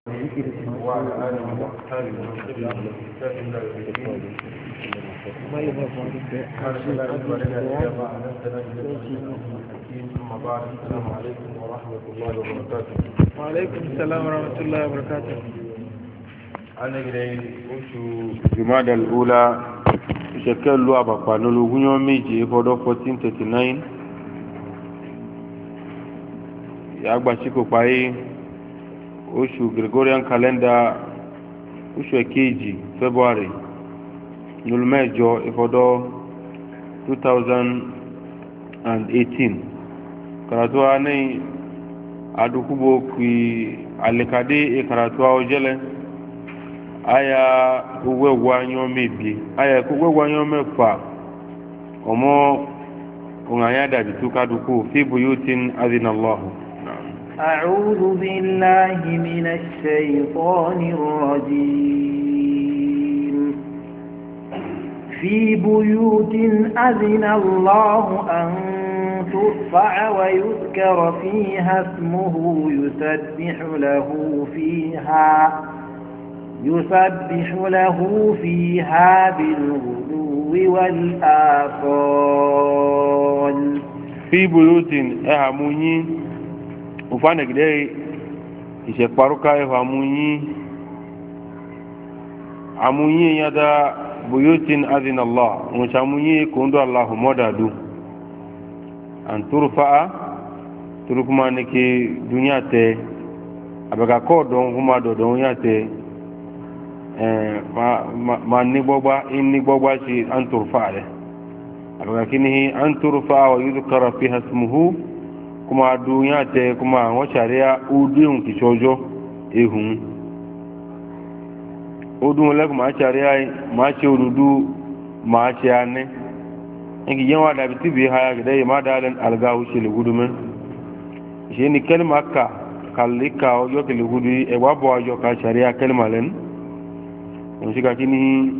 وعلى آله وصحبه ومن تبعهم بإحسان إلى يوم الدين. سبحانك لا علم لنا إلا ما علمتنا إنك أنت العليم الحكيم. أما بعد السلام عليكم ورحمة الله وبركاته. وعليكم السلام ورحمة الله وبركاته. أنا إلي أشو جمادى الأولى شكل لوا بقانون يوم ميجي فودو 1439 يا شيكو باي oṣù Gregorian calendar oṣù èkejì February nulmẹjọ ìfọdọ 2018 karatuwa ní adúkúbò kí alikade ìkaratuwa ojẹlẹ aya owó mẹbi aya owó mẹfà ọmọ òǹhànyà dàbí tó kádùkú fíbù yóò tí ń adínàlọ́hù. أعوذ بالله من الشيطان الرجيم في بيوت أذن الله أن ترفع ويذكر فيها اسمه يسبح له فيها بالغدو والآصال في بيوت أهموني ufane gidei ise paruka e amunyi yada buyutin azina Allah muchamunyi kundo Allah modadu an turukuma niki dunya te abaga ko don huma do don yate ma ni boba inni boba shi an turfa le abaga kinihi an turfa wa yuzkara fiha ismuhu kuma dunya te kuma won sharia udun kisojo ehun odun le kuma sharia ma se odudu ma se ane ngi yen da biti bi haya gide ma dalen algahu shil gudumen je ni kalma ka kalika o yo kele gudu e wabo yo ka sharia kalma len on shiga kini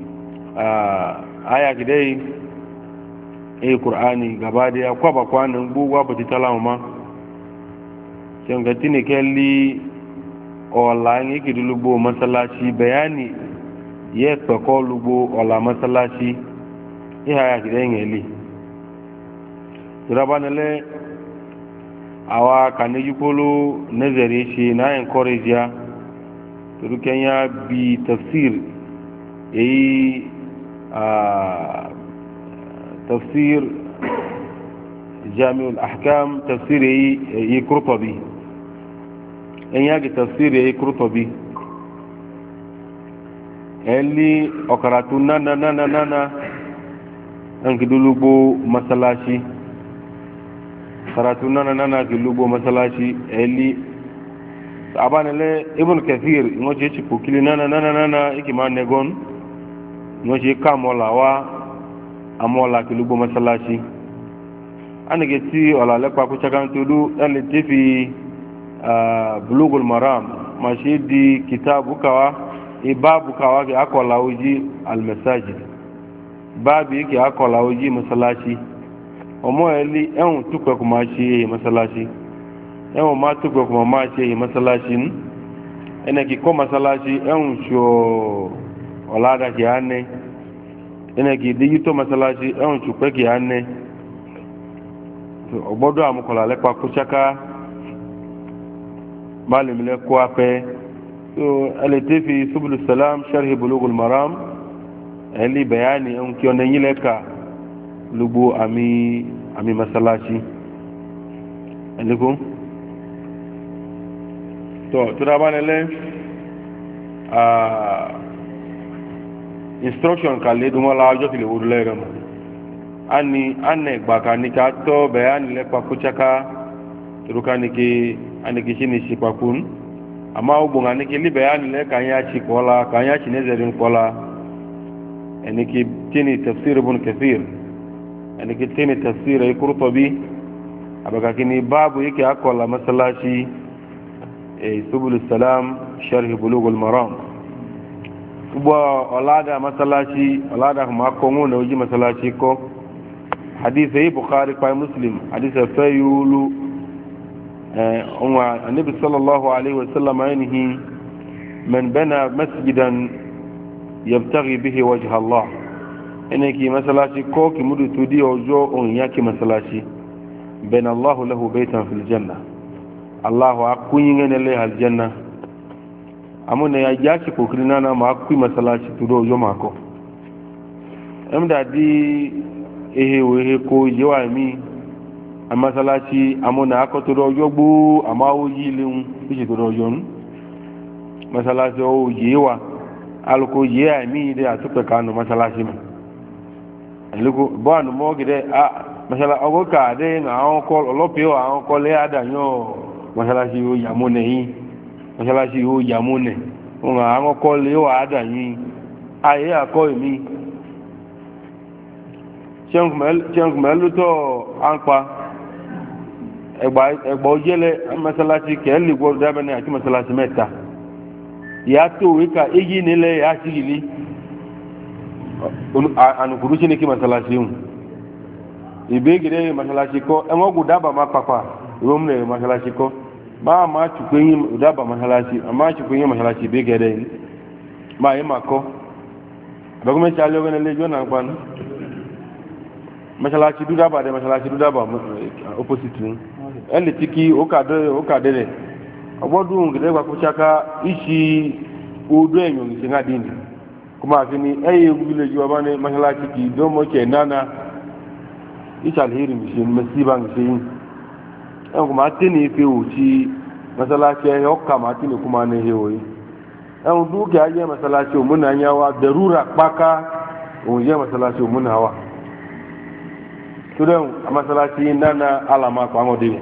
aya gide Qur'ani gaba da ya kwaba kwanan buwa ba ta talama can ga tini kelli online yake da lubo masallaci bayani ya tsako lubo ola masallaci iya ya gidan yali turabanale awa kaniji kolo nazari shi na encourage ya turuken ya bi tafsir yayi تفسير جامع الأحكام تفسير قرطبي إن يجي تفسير قرطبي اللي أقرأتنا نانا أنك دلوبو مسلاشي قرأتنا نانا دلوبو مسلاشي اللي أبان اللي ابن كثير نوشي شكوكي نانا إكي ما نغون نوشي كامولا amola kilugbo masalashi anige ti ola lepa ko chakan tudu ele tifi bulugul maram mashidi kitabu kawa ibabu kawa ke akola uji al masajid babi ke akola uji masalashi omo eli ehun tupe ko ma se masalashi ehun ma tupe ko ma se masalashi ene ki ko masalashi ehun sho ola da ki ane ene ki digito masalashi ehun chupe ki ane ogbodo amukola lepa kuchaka bali mile ko ape so alati fi subul salam sharh bulugul maram eli bayani on ki on yileka lubu ami masalashi alikum to turabanele instruction kalle duma la jo kile wurle ram anne gbaka ni ka to bayani le pa kuchaka turukani ki aniki shini sipakun ama ubunga ni li bayani le kanya chi kola kanya chi nezerin kola eniki tini tafsir ibn kathir eniki tini tafsir qurtubi abaka kini babu yake akola masalashi subul salam sharh bulugul maram kubo olada masalashi olada ma ko ngone uji masalashi ko hadith bukhari pa muslim hadith fayulu onwa annabi sallallahu alaihi wasallam ainihi من بنى مسجدا يبتغي به وجه الله انك مسلاشي كوكي مدو تودي اوجو اون ياكي مسلاشي بين الله له بيتا في الجنة الله اكوني له الجنة amuna ya jaki kokiri nana ma akui masalaci tudo yo mako amda di ehe ko yewa mi amasalaci amuna akotudo yo gbu amawo yilun biji tudo yon masalaci o yewa alko yeya mi de atupe kanu masalaci ma aliko bo anu mo gide a masala ogoka de na onko olope o onko le adanyo masalaci o yamune yi mọ́ṣálásí ó yàmú nẹ̀ wọn àwọn ọkọ̀ lè wà ádà yìí ayé àkọ́ ìmí ṣẹ́nkùnmẹ́ ló tọ́ àǹpa ẹgbà ojẹ́lẹ̀ mọ́ṣálásí kẹ́ẹ̀lì gbọ́dọ̀ dábẹ́ni àti mọ́ṣálásí mẹ́ta ìyá tó wíkà èyí nílẹ̀ ìyá sí ìlú ànùkùrú sí ní kí mọ́ṣálásí hùn ìbéègìdẹ́ mọ́ṣálásí kọ́ ẹwọ́n kò dábàá má pàpà ìwọ́n mọ́ṣálásí kọ́ ma tukwenyi udaba mahalasi ama tukwenyi mahalasi begede ma yema ko bagume chalo gane le jona kwan mahalasi dudaba de mahalasi dudaba opposite ele tiki okade obodu ngide kwa kuchaka ishi udo enyo nginga dini kuma afini eye gule jiwa bane mahalasi ki domo ke nana ishal hiri mishin masiba ngishin en kuma tini pe uchi masalaci ya hokka matini kuma ne hewoyi en duke aje masalaci mun anyawa darura kpaka on je masalaci mun hawa tudan masalaci nana alama kwa ngodi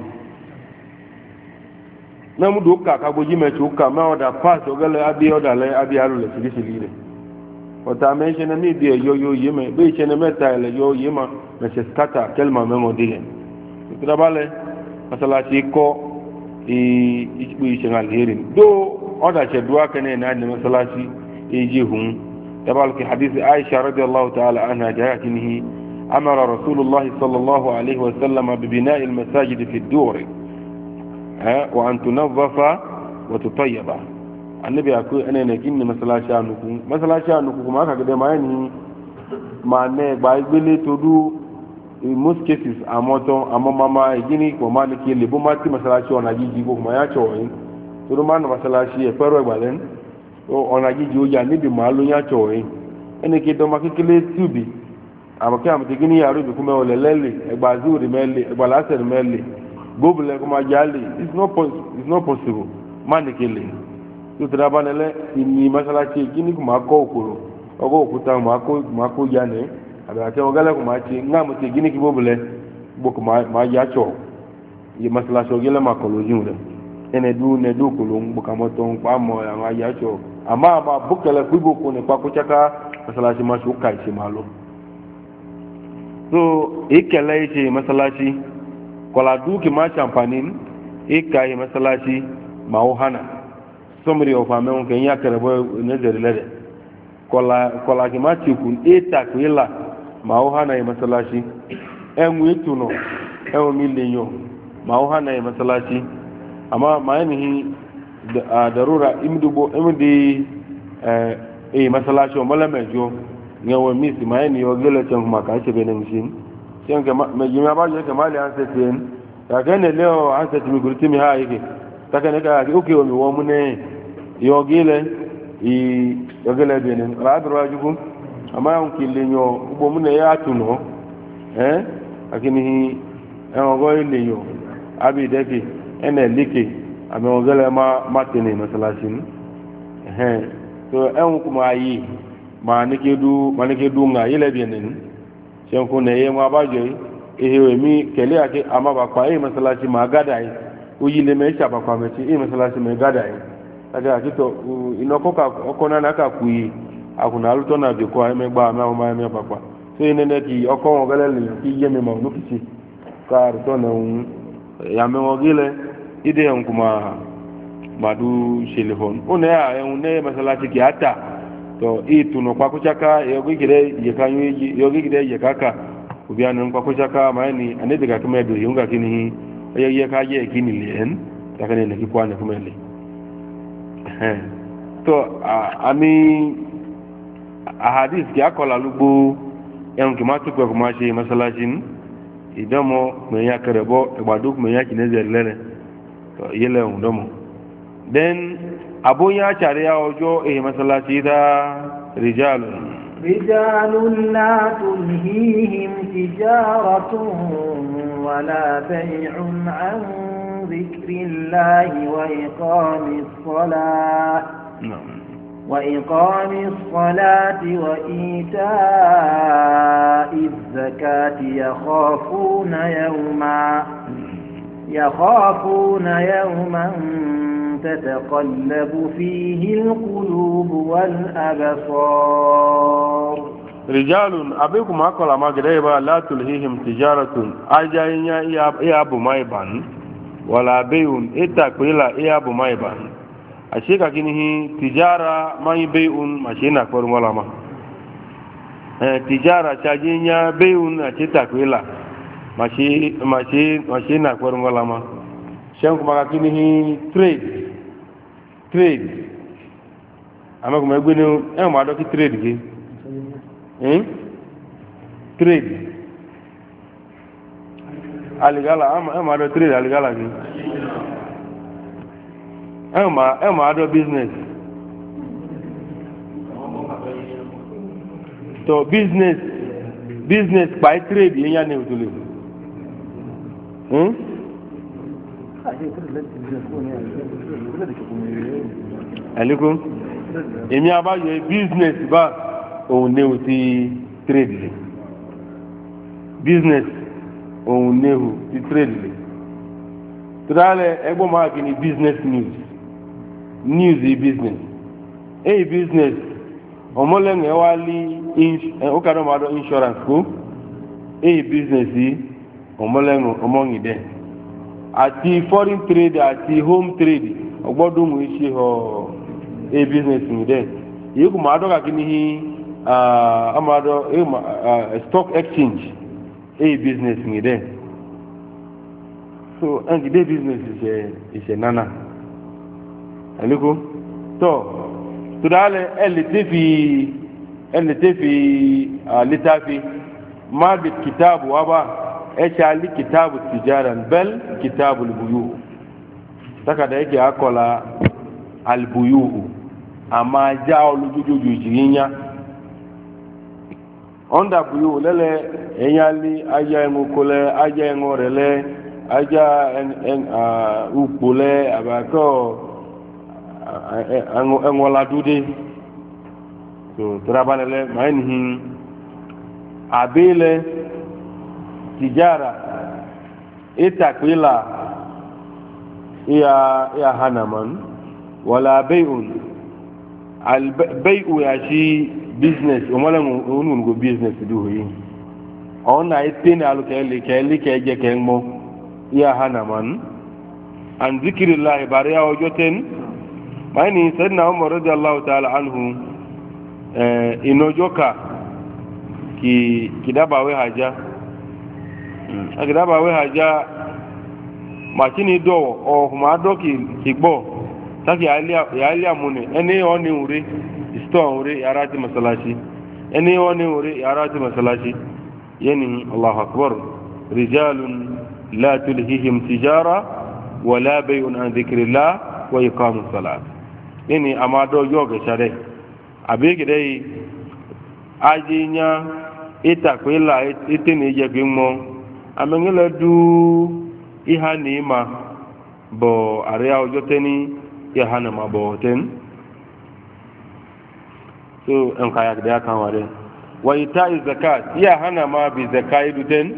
na mu duka ka goji me chuka ma oda pass ogale abi oda le abi alu le sigisili ota me shene mi bi yo yeme be shene meta le yo yema me se skata kelma me ngodi tudabale masalaci ko ikpu ishe alherin do oda ce duwa ka ne na masalaci jihun tabal ki hadisi aisha radiyallahu ta'ala anha jayatinihi amara rasulullah sallallahu alaihi wa sallama bi bina'i almasajid fi ad-dur wa an tunazzafa wa tutayyaba annabi akwai ana ne kinni masalaci anuku kuma aka ga mai ni ma ne ba igbele to du in most cases amma mama gini ko ma nake lebo ma ti masalaci ona jiji ko kuma ya choyin to do man masalaci e pero gbalen o ona jiji o ja ni bi ma lo ya choyin ene ke do ma kekele tubi abaka am te gini ya ro bi kuma o lelele egba zuri mele egba laser mele gobule kuma jali it's not possible man nake le to trabanele ni masalaci gini kuma ko okoro ogo okuta ma ko ya ne abate ogale ko machi ngamu ti gini ki bobule boko ma ya cho ye masala so gele ma ko lojun le ene du ko lo ngbo kamo to npa mo ya ya cho ama ma bukele ku boko ne pa ko chaka masala si ma so kai si malo so ikele che masala si ko la du ki ma champagne ikai masala si ma o hana somri o fa me on ken ya kere bo ne zeri lede ko la ki ma chi kun eta ko ila ma o hana yi masalaci enwe tuno enwe milinyo ma o hana yi masalaci amma ma yanihi darura imdi masalaci o mala mejo ngewe misi ma yani yo gele chen kuma ka ce benin shin chen ke me jima ba je ke mali an setin ya ke ne leo an setin mi gurti mi ha yake ta ke ne ka oke o mi wo mu ne yo gele benin radro ajukum ama ya nkilenyo ugbo mu na ya atuno akini ogo ilenyo abi deke ene like ame ogele ma tene masalasin so kuma yi ma nike du nga ile bienen shenko ne ye ma bajo ehe mi kele ake ama ba kwa masalasi ma gadai uyile me cha ba kwa mechi masalasi me gadai aga akito inokoka okona naka kuyi akuna aluto na bi ko eme gba ma me papa so inene ki oko won gele le ki ye me ma no kiti ka to na un ya me won gele ide en kuma madu shelehon one ya en ne masalati ki ata to itu no kwa kuchaka yogi gide ye kanyu yogi gide ye kaka ubiana kwa kuchaka maani anede ka kuma do yunga kini ye ka ye kini len takane ne ki kwana kuma le to ami ahadith ki akola lugbo en ki ma tu ko ma se masalajin idomo me ya kerebo igbaduk me ya kineze lele to yele undomo then abunya charia ojo masalaji da rijalun رجال لا تلهيهم تجارة ولا بيع عن ذكر الله وإقام الصلاة وإيتاء الزكاة يخافون يوما تتقلب فيه القلوب والأبصار رجال أبيكم أقول ما قريبا لا تلهيهم تجارة أجاين يا أبو مايبان ولا بيون إتاكويلا يا أبو مايبان أشيكا كنه تجارة ما يبيون ماشينا كورم ولا ما تجارة شاجين بيون أشيتاكويلا ماشينا كورم ولا ما شانكم كنه trade ama kuma egbe ni e ma do ki trade ki trade aligala ama ma do trade aligala ki e ma do business to business by trade yen ya ne utule Alaikum. Èmi àbáyọ business bá òun ní ti trade lè. Business òun ní ti trade lè. Tọ́lálẹ̀ ẹgbọ́n máa kì ní business news. News is business. Èyí business ọmọlẹ́nu wá lé ó kàdọ́ máa dọ́ insurance kó. Èyí business yìí ọmọlẹ́nu ọmọnyìn dẹ́. Àti foreign trade àti home trade ọgbọ́dún mú iṣẹ́ họ a business ní dẹ́ yìí kò máa dọ́gà kí ní stock exchange a business ní dẹ́ so ẹnkì dé business ìṣẹ̀ nánà ẹ̀lẹ́kọ́ tọ́ tó dáálẹ̀ ẹ̀lẹ́tẹ́ fi lítàfi má bí kìtàbù wá bá ẹ̀ṣẹ́ alí kìtàbù tìjára bẹ́ẹ̀ kìtàbù lùbùyù takada yake akola albuyuhu ama ja olujujuju jinya onda buyu lele enyali aja engokole aja engorele aja upole abako engola dude so trabalele mainhin abele tijara itakwila iya hanaman wala bai'un albai'u ya shi business umalan unun go business duhu yi ona itene alukeli keli keje kenmo iya hanaman an zikrillah bariya wajoten mani sayyidina umar radiyallahu ta'ala anhu inojoka ki kidabawe haja akidabawe haja machini do o ma do ki gbo taki ali amune eni oni ure store ure yarati masalashi eni oni ure yarati masalashi yani Allahu akbar rijalun la tulhihim tijara wala bay'un an dhikrillah wa iqamus salat yani amado yoga share abege dai ajinya itakwila itini je bimo amengela du iha ni ma bo area ojoteni ya hana ma bo ten so en kaya da kan ware wa ita'i zakat ya hana ma bi zakai duten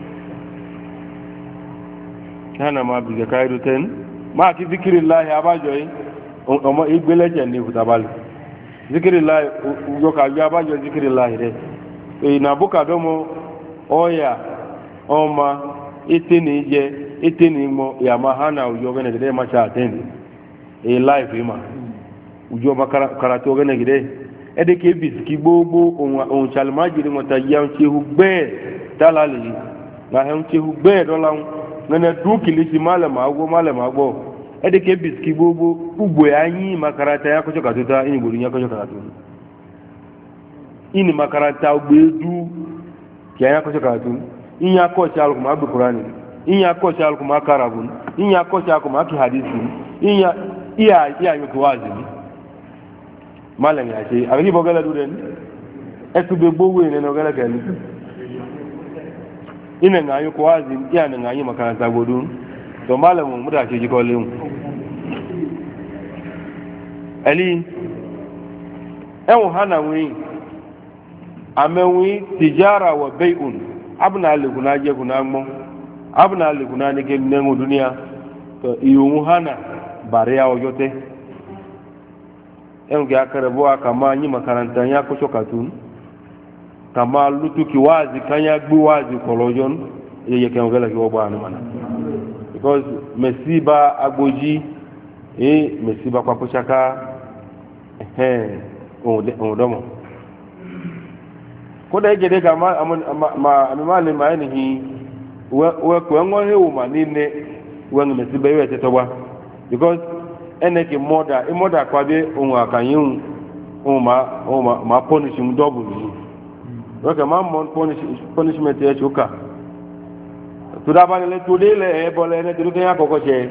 hana ma bi zakai duten ma ki zikrillah abajoyi omo igbeleje ni hutabali zikrillah yo ka ya abajo zikrillah re e na buka domo oya oma itini je itini mo ya mahana ujo gane gide ma cha atendi e live ima ujo makara karatu gane gide ede ke biski gbogbo ohun chalmajiri mo ta ya nche hugbe talali na he nche hugbe dola ngene du kilisi male ma agbo edeke biski gbogbo ugbo anyị makaranta ya kọchọ katuta ini gboro ya kọchọ karatu ini makaranta ugbo edu ki ya kọchọ karatu inye akọchi alụkụma agbe kurani inye akọchi alụkụma karabun inye akọchi alụkụma aki hadisi inye iya anyụkụ wazi malam ya ce abin ibo gala duren etu be gbogbo ne no gala gani ina nga anyụkụ wazi iya na anyị makaranta godun to malamin mu da ke ji kawalin ali ẹwùn hana wí amẹ́wí tìjára wà bẹ́ẹ̀ùn abúna alìkùnà jẹ́kùnà gbọ́ abúna alìkùnà ní kí nẹ́wùn dúníà tó ìhùn hana bàrí ọjọ́ tẹ́ ẹwùn kí akẹrẹbọ́ akàmá yí makaranta yá kọ́ṣọ́ kàtún kàmá lútùkì wáàzì kányá gbé wáàzì kọlọ́jọ́ yẹ kẹwọn gẹ́lẹ̀ kí wọ́n bọ́ àná mana because mesiba agboji mesiba kwakuchaka ohun domo kódà ìgèdè ka àmìmáàlì máa nìyí wẹ́kọ̀ ẹ̀wọ̀n hewu ma nílé wẹ́n mesiba ìwẹ̀ tẹ́tọ́gbá because ẹnẹ́kì mọ́dà kwabé ohun àkànyìn ohun ma punishing double yìí wẹ́kẹ̀ máa mọ́ punishment ẹ̀ ṣókà tudabanile tudile ebole ne tuduke ya kokoche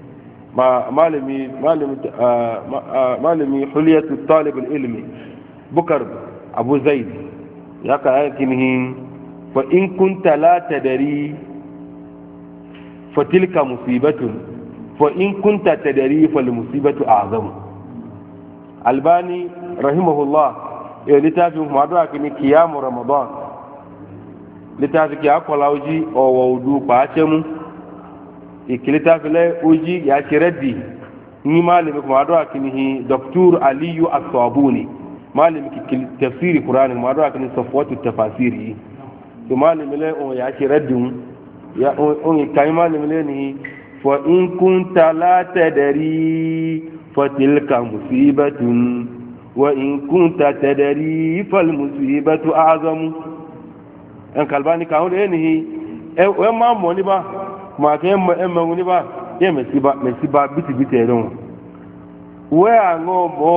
malami huliyatu talib ilmi bukar abu zaid yaka yakinihi fa in kunta la tadri fa tilka musibatun fa in kunta tadri fa al musibatu a'zam albani rahimahullah litafi muadwa kini qiyam ramadan litafi ki akola oji owo odu paachemu ikilitafi le oji ya kiredi ni malimi kuma ado akinihi doktor aliyu as-sabuni malimi ki tafsiri qur'ani kuma ado akini safwatu tafasiri to malimi le on ya kiredi ya on kai malimi le ni fa in kunta la tadri fa tilka musibatun wa in kunta tadri fal musibatu a'zamu en kalbani ka on enihi e ma mo ni ba ma ke emma ni ba ye mesiba biti eron we ango mo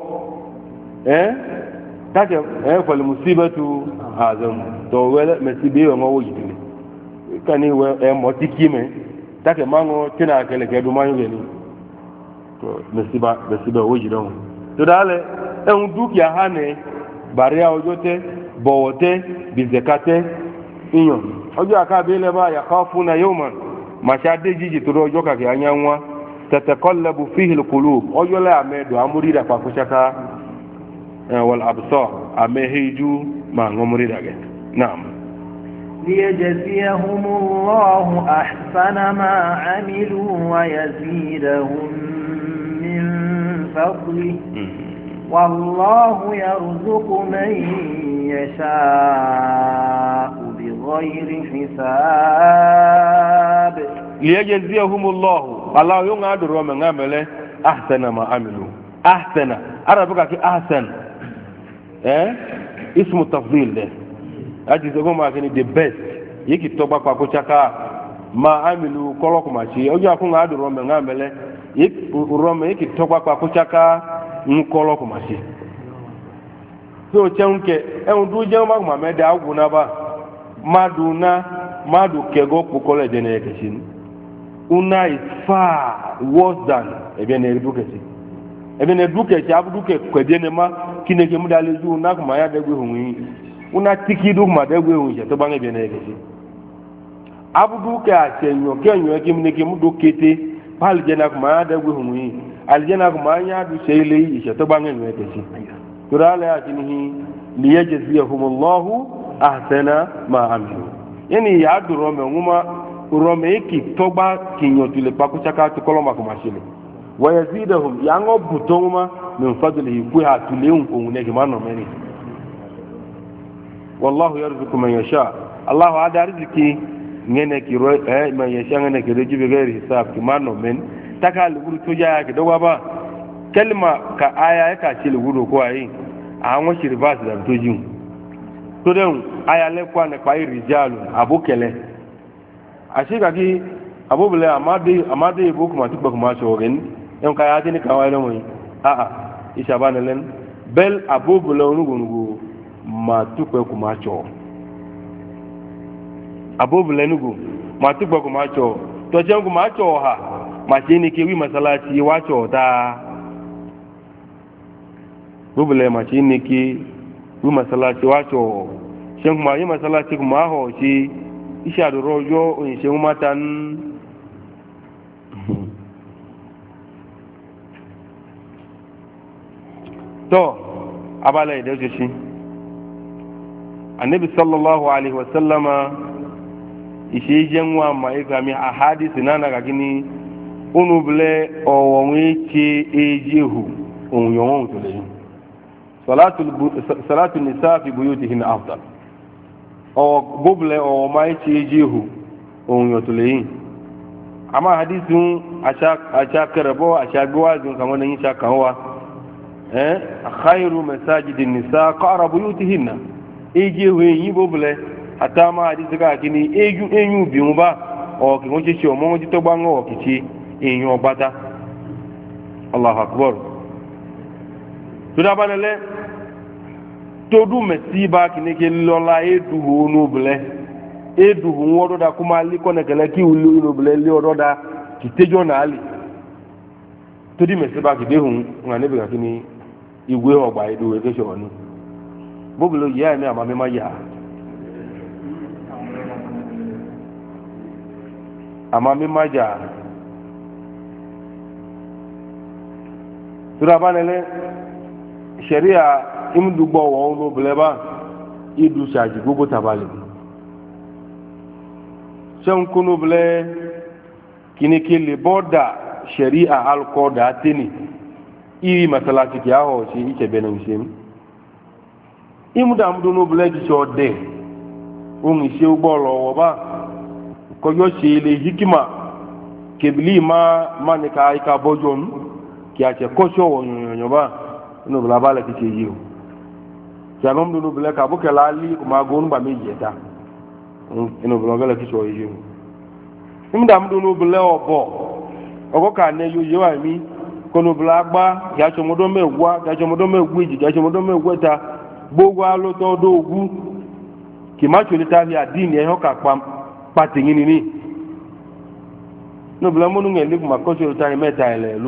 take fal musibatu azam to we mesibe we ngo yidile kani we mo tikime take mango tina kele ke du manyo ni to mesiba wo yidon to dale en dukia hane baria ojote bowote bizekate inyo ojo akabele ba yakhafuna yawman mashade jiji to ojo ka ke anyanwa tataqallabu fihi alqulub ojo la amedo amurida kwa kushaka wal absar ameheju ma ngomurida ge naam ليجزيهم الله أحسن ما عملوا ويزيدهم من فضله والله يرزق من يشاء بغير حساب ليجزيهم الله يوم أدروا من عمله أحسن ما عملوا أحسن أربك أحسن اسم التفضيل ده أجي تقول ما كان the best يكي تبقى كوشاكا ما عملوا كلكم ماشي أجي أكون أدروا من عمله يكي تبقى كوشاكا nkọlọ kò máa ṣe tí ó jẹun kẹ ẹun tó jẹun bá kùmà mẹ́dẹ̀ àgùn náà bá máàdù kẹgọ́ pòkọlẹ̀ jẹ́ ẹ̀yẹ kẹsí ní una is far worse than ẹ̀bí ẹni ẹ̀dúkẹsí ẹ̀bí ẹni ẹ̀dúkẹsí abúdúkẹ kẹ̀bí ẹni má kí ni kí mú dalẹ̀ ju una kùmà yá dẹ́gbẹ̀ hùn yìí una tíkì dùn kùmà dẹ́gbẹ̀ hùn ìṣẹ̀ tó bá ń ẹ̀bí ẹni ẹ̀yẹ kẹsí abúdúkẹ àṣẹyàn kẹ́yàn kí ni kí mú dó kété pàlì jẹ́ náà kùmà yá dẹ́gbẹ̀ hùn yìí aljana kuma an yadu sai lai ishe ta bangan ne ta ce turala ya tinihi li yajziyahumullahu ahsana ma amilu yani ya duro me nguma rome yake togba kinyo tule pakuchaka to koloma kuma shile wa yazidahum ya ngo butoma min fadlihi ku ha tule un ne kimano meni wallahu yarzuqu man yasha allah ada riziki ngene ki ro man yasha ngene ki rejibe gairi hisab kimano meni taka luguru to jaya ke dogwa ba kalma ka aya ya ka ci luguru ko ayi a won shi reverse da to jin to den aya le kwa na pai rijalu abukele a shi ga ki abubule amade ibo kuma tukba kuma shogen en ka ya tini kawai lo moyi a isha banelen bel abubule onugo ma tukba kuma cho abubule nugo ma tukba kuma cho to jen kuma cho ha ma shini ke wi masalaci wa cho ta abubule ma shini ke wi masalaci wa cho shen kuma yi masalaci kuma ho shi isha do rojo on shen matan to abala da shi annabi sallallahu alaihi wasallama ishe jenwa mai gami a hadisi nana ga gini unubule owonwe che ejehu onyon to le salatu nisa fi buyutihin afdal o bubule o mai che ejehu onyon to le amma hadisin acha karabo acha gwazin kamar nan yin shakawa khairu masajidin nisa qara buyutihinna ejehu yin bubule ata ma hadisi ka kini enyu bi mu ba o ki won se o mo ti to gba ngo kichi enyu obata Allahu akbar to da banale to du mesiba kini ke lola edu honu bele edu wodo da kuma li ko negele ki ulu no bele li odo da ki tejo na ali to di mesiba ki de hun ngane be ka kini iwe ogba edu e ke so ni bobulo ya mi ama me ma ya ama mi maja tura banele sharia imdugbo wo no bleba idu shaji gogo tabale shan kunu ble kini kile boda sharia alkoda tini iri masalati kiaho shi ike benin shim imuda mdu no ble ki shode un ise ugbo lo ba koyo se ile hikima kebili ma ne ka ika bojon ki a che kocho wonyo ba no bla bala ki che yiwo ya ngom no bla ka bo kala li ko ma gon ba me yeta no bla gala ki so yiwo imda mdu no bla obo ogo ka ne yo yo ami ko no bla gba ya cho modo mewa ya cho modo megwiji ya cho modo megweta gbogbo alo to do ogu ki ma cho lita bi adini e ho ka pam pati ngini ni no bla monu ngeli kuma ko so tani meta elelu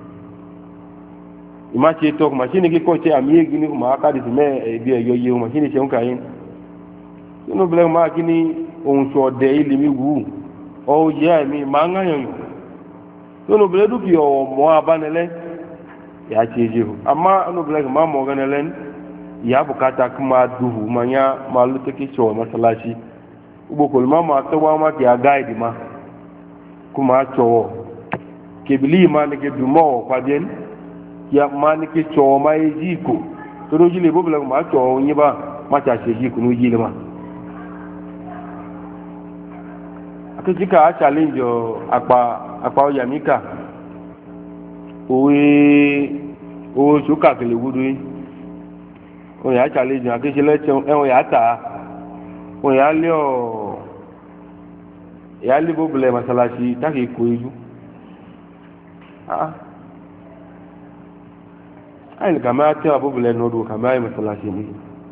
ima che to kuma chini ki ko che amiye gini kuma aka di me e bi eyo ye kuma chini che unka yin no bla ma kini on so de ili mi wu o ye mi ma nga yan no bla du ki o mo abanele ya che je amma no bla ma mo ganelen ya bukata kuma duhu manya malu take cewa masallaci ubokol mama tawa ma ya guide ma kuma cewa kebili ma ne ke dumo kwaden ya ma ne ke cewa ma jiko to do jile bobla ma cewa yi ba ma ta ce jiko no jile ma aka jika a challenge apa o yamika o suka kele wudu yi o ya challenge akese leche o ya ta o ya le bobule masalasi taki ko eju ai kama ta bobule no do kama ai masalasi ni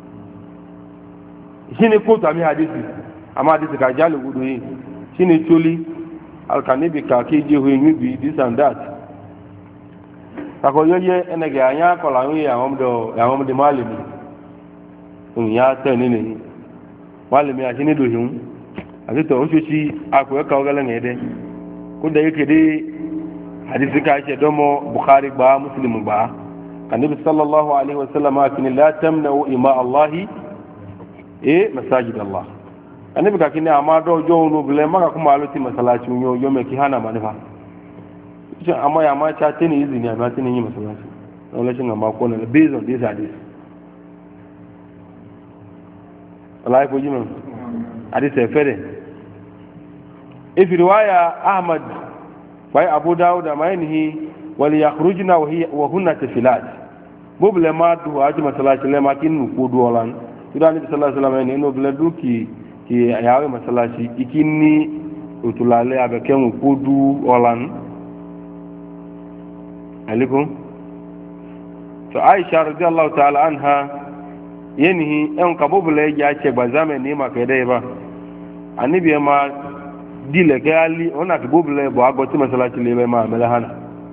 shine ko ta mi hadisi ama hadisi ka jalu gudu yi shine choli alkanibi ka ke je ho yin bi this and that tako yoye enege anya ko la wi ya ngom de malimi ya ta ni malami a shine do hin a to o shi akwai ka ogala ne de ko da yake dai hadisi ka ce domo bukhari ba muslim ba annabi sallallahu alaihi wasallam akin la tamna'u ima allah masajid allah annabi ka kini amma do jo no bele maka kuma aluti masalaci yo me ki hana manifa amma ya ma cha tini izini amma tini yi masalaci wala shin amma ko na based on this hadith Allah ko jiman hadith fere في رواية أحمد وهي أبو داود ما ينهي وليخرجنا وهن تفلات بوبل ما دو أجمع صلاة لما كن نقودو ولان تدان النبي صلى الله عليه وسلم إنه بلدو كي يعوي مسلاة إكني utulale abekemu kudu olan alikum to Aisha radiyallahu ta'ala anha yenihi en kabubule ya ce bazame ni makede ba anibi ma dile gali ona kabubule bo agoti masalaci lebe ma melahana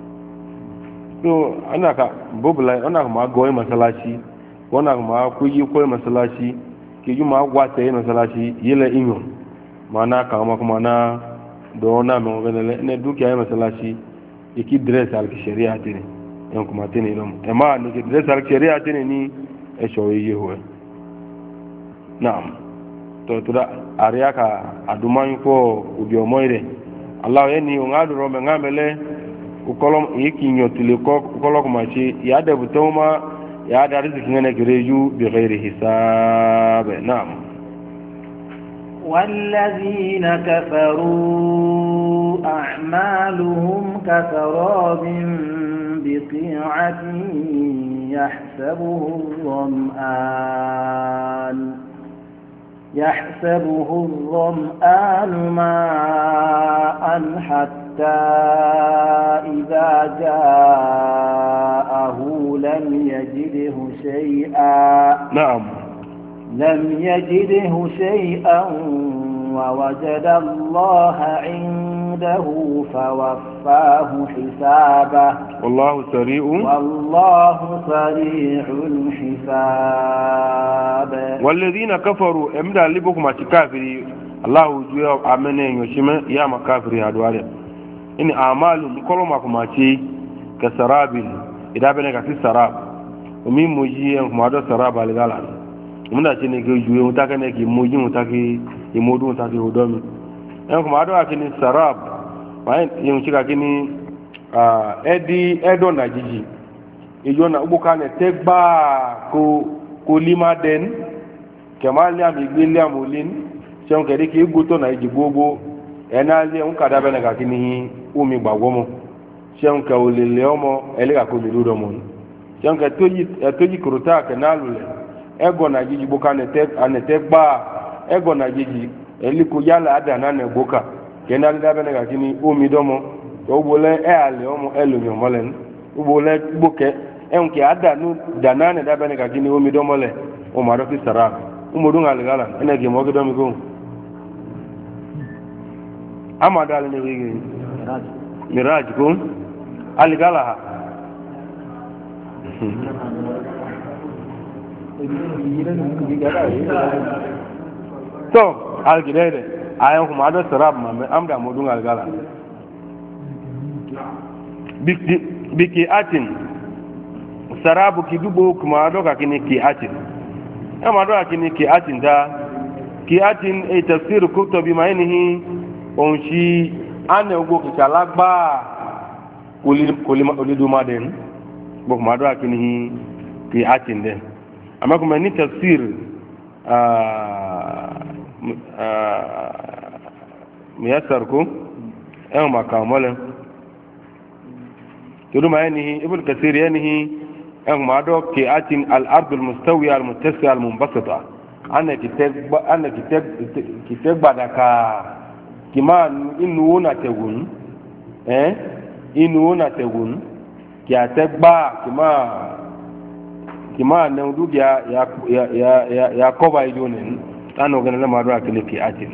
so anaka bubule ona ma goyi masalaci ona ma kuyi koyi masalaci ke ju ma gwata yi masalaci yele inyo mana ka ma kuma na do na me ngene ne dukiya yi masalaci yaki dress al sharia tini en kuma tini rom e ma ni dress al sharia tini ni e so yi ho naam to tura ariaka aduman ko udio moire allah yeni o ngadu ro me ngamele ukolom yiki nyotule ko ukolo kuma ci ya da butoma ya da riziki ngene gereju bi ghairi hisab naam والذين كفروا أعمالهم كسراب بقيعة يحسبه الظمآن ماء حتى إذا جاءه لم يجده شيئا ووجد الله عنده فوفاه حسابه والله سريع الحساب والذين كفروا امدا لبكم كافري الله جوا امنين يشما يا مكافري هدوار ان اعمال كلمكم كسراب اذا بنك في سراب ومن موجي ما دو سراب الغالان muna ce ne ga juye mutaka ne ke moji mutaka imodu mutaka hodomi en kuma ado akini sarab bayan yin cika kini edo na jiji ijo na ubuka ne tegba ko lima den kemal ya mi gbele amolin se on kede ki guto na iji gbogbo ena le un kada bene ka kini umi gbagwomo se on ka olele omo ele ka ko mi rudo mo se on ka toji kuruta ka nalule ego na jiji boka anete gba ego na jiji eliko yala ada na ne boka kena da bene ga kini omi domo to bole ale omo elumi omolen ubole boke enke ada nu danane da bene ga kini omi domo le o maro fi sara umudun aligala ene ge mo ge domi ko amada le ne wege miraj ko aligala ha so algidede ayan kuma do sarab ma amda modun algala biki atin sarabu kidubo kuma do ka kini ki atin ama do kini ki atin da ki atin e tafsir kutubi mainihi onshi ane ugo kichalagba kulima den bo kuma do kini ki atin den amma kuma ni tafsir muyassar ko ɗan makamalin tudu ma yanihi ibn kasir yanihi ɗan mado ke atin al'ardul mustawi al-muttasi al-munbasita ana ki tegba da ka kima inu na tegun inu na tegun ki a tegba kima na duk ya koba ido ne tano ganin na maru a kiliki atin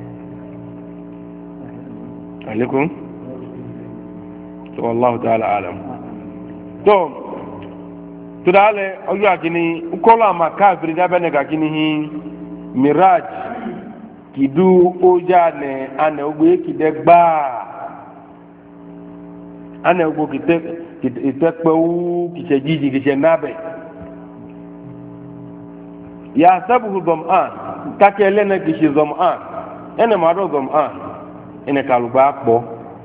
alaikum to wallahu ta'ala alam to da ale oyo akini ukola makafiri da bene ka kini miraj kidu oja ne ana ogbe kidegba ana ogbo kitepe u kisejiji kisenabe ya sabu dham'an takele na kishi dham'an ene maro dham'an ene kaluba akpo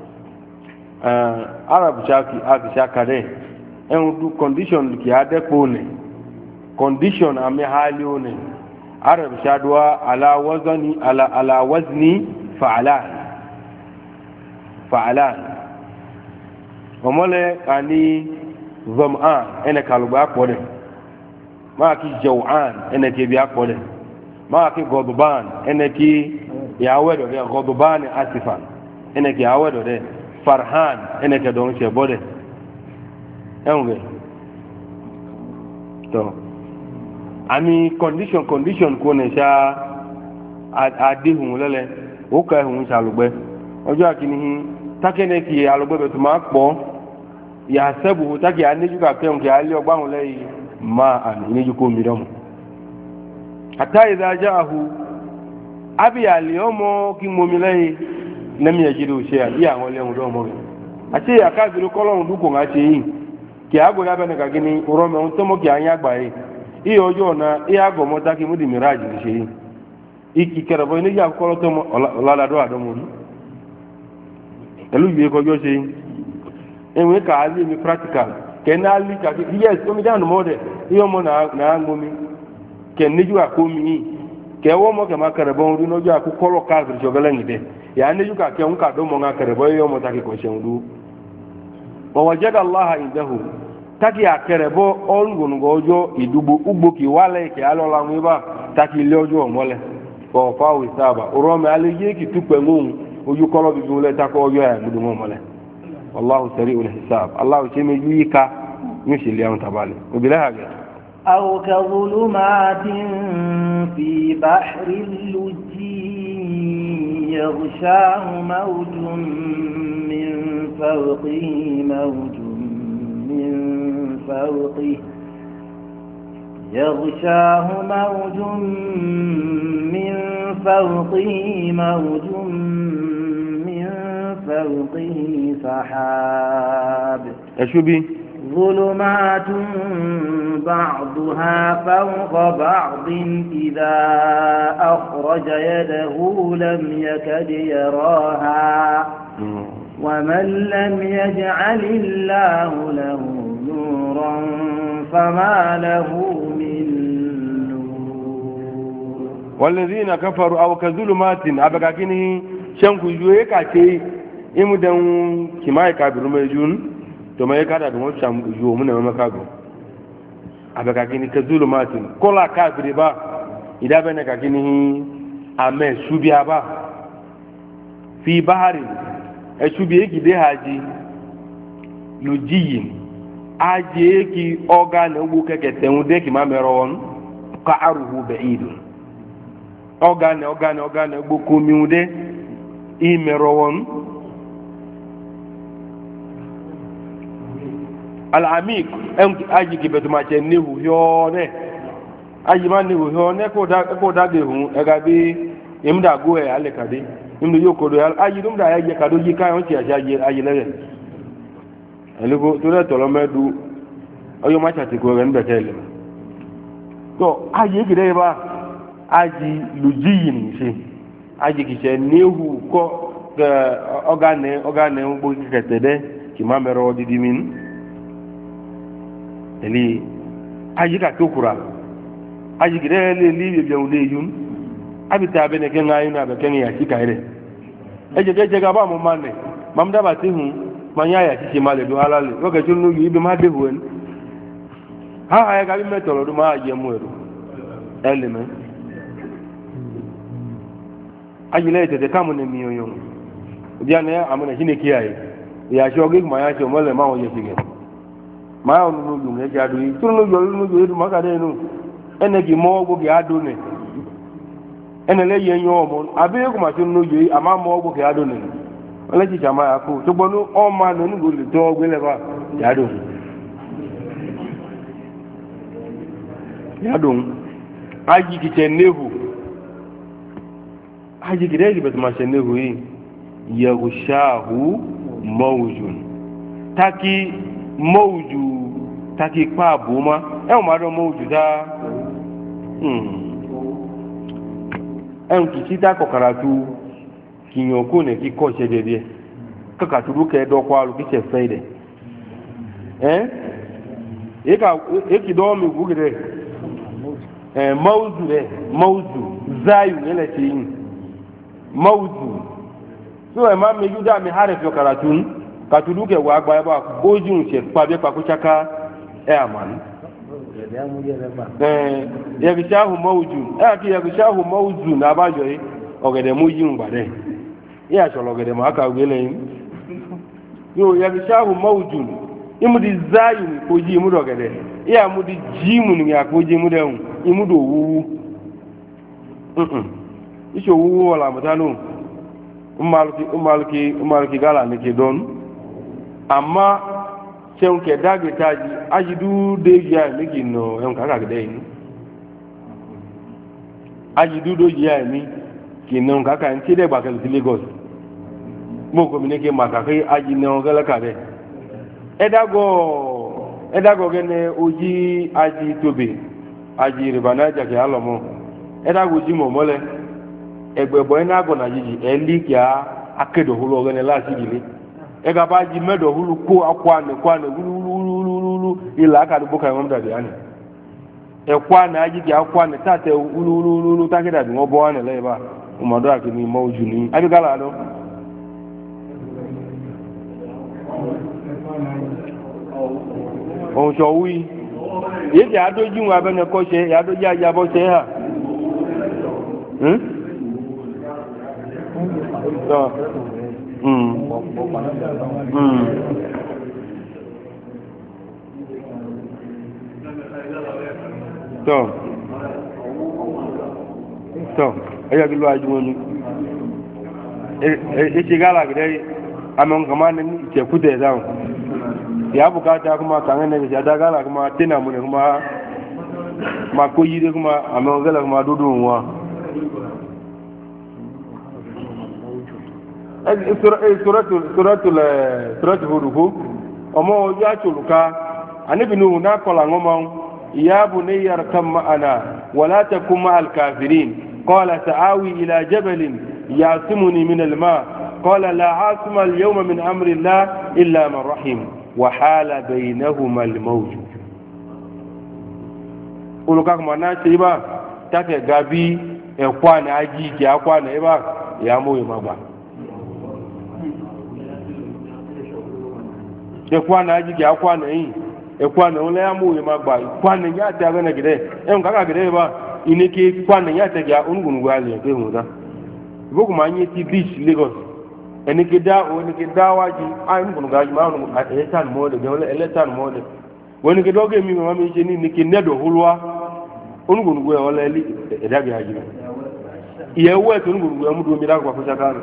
arab chaki akishakare en du condition ki ade pone condition ame hali one arab shadwa ala wazni fa'alan omole ani dham'an ene kaluba akpo de ma ki jaw'an ene ke bi akpo de ma ki godban ene ki ya wedo de ghadban asifan ene ki awedo de farhan ene ke don che bode enwe to ami condition ko ne sha adihun lele o ka hun sha lugbe ojo akini takene ki alugbe be to ma po ya sabu taki aniju ka pe onke ali ogba hun le ma an iniju ko mi domo hatta idha ja'ahu abi aliyomo ki mo mi le nem yajidu shay'a ya won le hun domo ati akaziru kolorun du ko nga se yin ki agbo ya bene ka gini uro me on to mo ki anya gba yi i ojo na i agbo mo taki mu di mirage ni se yin iki kerebo ni ya ko to mo la do adomo elu yi ko jo se yin enwe ka ali mi practical kenali ka yes o mi danu mo de iyo mo na ngbo mi keniju akomi ke wo mo ke ma kerebo ndu no jo akukolo ka gri jogele ngide ya neju ka ke unka do mo nga kerebo iyo mo taki ko se ndu wa wajada allah indahu taki akerebo ongun gojo idugbo ugbo ki wale ke alola nwiba taki le ojo omole ko fa wi saba urome aliye ki tupe ngun oju kolo bi le tako ojo ya mudu omole wallahu sari'ul hisab allah cheme yika yushi liyan tabale وبلاها أو كظلمات في بحر اللجي يغشاه موج من فوقه موج من فوقه يغشاه موج من فوقه موج من فوقه سحاب أشوبي ظلمات بعضها فوق بعض إذا أخرج يده لم يكد يراها ومن لم يجعل الله له نورا فما له من نور والذين كفروا أو كظلمات أبقاكينه شنكو يوكاكي إمدن كما يكابر مجون to mai kada da wancan yo mun ne maka go abaka kini kazulu matin kola kafiri ba ida bane ka kini ame subia ba fi bahari e subi ki de haji lujiyin aje ki organ ugbo keke teun de ki ma meron ka aruhu ba'idun organ ugbo ko miude i meron al'amik aji ki betu ma che nihu yone aji ma nihu yone ko da ge hun e ga bi imda go e ale kade imdu yokodo aji dum da aji kado ji kan on ti aji aji lele elugo to le to lo medu oyo ma cha ti go re nbe tele to aji ki de ba aji lujiyin se aji ki che nihu ko ogane ugbo ki ketede ki ma mero didi min eli aji ka tukura aji gire le li be ule yun abita be ne ken ayu na be ken ya sika ire eje ga ba mo mane mamda ba ti hun manya ya ti male do halale o ke tunu yi be ma de hu en ha ha ga bi metolo do ma je mu eru elime aji le te kamu ne mi yoyo dia ne amuna hine kiyaye ya shogi ma ya cho mole ma o ye sige ma onu lu nge jadu yi tunu lu yo maka de nu ene ki mo go ki adu ne ene le yen yo mo abi ko ma tunu yo ama mo go ki adu ne wala ti jama ya ko to gbonu o ma no nu go le to gbe le ba jadu aji ki tenehu aji ki de ki bet ma tenehu yi yaghshahu mawjun taki mawju taki pa buma e o ma do mawju da ki ta ko karatu ki yoko ne ki ko se dede ka ka tu ke do kwa lu ki se fe de e ki do mi gu gide mawzu zayu ne le tin mawzu so e ma me juda mi haref yo karatun katuluke wa agba ba ojun se pabe pa ko chaka e aman yagishahu mawjun ki yagishahu mawjun abajo yi ogede mu yi ngbade ya cholo ogede ma aka wele yo yagshahu mawjun imudi zayu ko ji mu ogede ya mudi jimu ni ya ko ji mu de imudo wu isho wu wala mutanu umalki gala ne ke don amma seun ke dage taji ajidu de ya mi kino en kaka gede ni ajidu do ya mi kino kaka en ti de gba ke Lagos mo ko mi ne ke maka kai aji ne on gala ka be edago gene oji aji tobe aji ribana ja ke alomo edago ji mo mole egbebo ina go na jiji eli kia akedo hulo gene la sigile ega ba ji medo hulu ko akwane hulu ila aka do boka ngom dadi ani e kwane aji ki akwane tate hulu takeda bi ngobo ane le ba umado akini mawju ni abi gala do on so wi ye ti adoju wa bene ko se ya doju aja bo se ha so so aya gilu ajumonu e gala gidai amon kamane ni ke kude zawo ya bukata kuma kan ne ga da gala kuma tina mu ne kuma ma ko yi kuma amon gala kuma dudu wa suratul hud omo ya chuluka anabi nuhu na kola ngoma ya bunayya kam ma'ana wala takum ma'al kafirin qala ta'awi ila jabalin yasimuni min al-ma qala la 'asima al-yawma min amri Allah illa man rahim wa hala baynahuma al-mawj uluka kuma na tiba take gabi e kwana aji ki akwana iba ya moyo magba ekwana aji ki akwana yin ekwana ole ya moyo magba kwana ya ta ga na gide en kaka gide ba ineke kwana ya ta ga ungun gwale be mu da boku ma nyi ti beach Lagos eneke da waji ai mun ga ji ma nu etan mode de ole eletan mode woni ke doge mi ma mi je ni ke nedo hulwa ungun gwe ole li edaga ya ji iye wetu ungun gwe mu do mi da kwa ko saka